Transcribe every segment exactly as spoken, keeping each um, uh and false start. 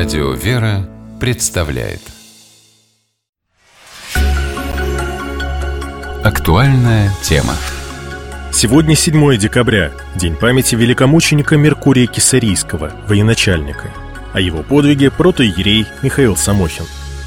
Радио «Вера» представляет актуальная тема. Сегодня седьмое декабря, день памяти великомученика Меркурия Кесарийского, военачальника. О его подвиге протоиерей Михаил Самохин.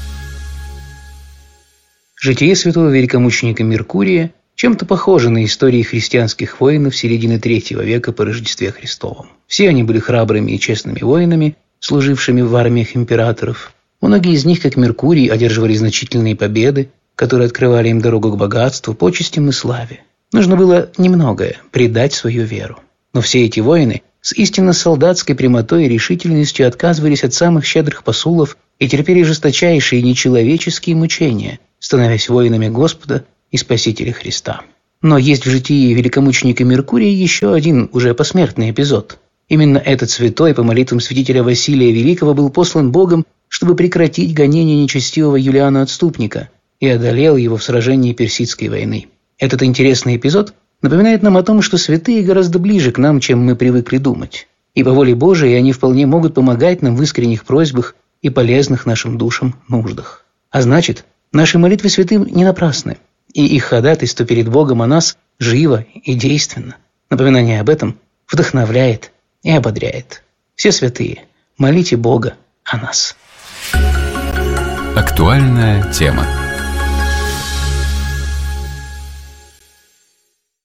Житие святого великомученика Меркурия чем-то похоже на истории христианских воинов середины третьего века по Рождестве Христовом. Все они были храбрыми и честными воинами, служившими в армиях императоров. Многие из них, как Меркурий, одерживали значительные победы, которые открывали им дорогу к богатству, почестям и славе. Нужно было немногое – предать свою веру. Но все эти воины с истинно солдатской прямотой и решительностью отказывались от самых щедрых посулов и терпели жесточайшие нечеловеческие мучения, становясь воинами Господа и Спасителя Христа. Но есть в житии великомученика Меркурия еще один уже посмертный эпизод. Именно этот святой по молитвам святителя Василия Великого был послан Богом, чтобы прекратить гонение нечестивого Юлиана Отступника, и одолел его в сражении Персидской войны. Этот интересный эпизод напоминает нам о том, что святые гораздо ближе к нам, чем мы привыкли думать. И по воле Божией они вполне могут помогать нам в искренних просьбах и полезных нашим душам нуждах. А значит, наши молитвы святым не напрасны, и их ходатайство перед Богом о нас живо и действенно. Напоминание об этом вдохновляет и ободряет. Все святые, молите Бога о нас. Актуальная тема.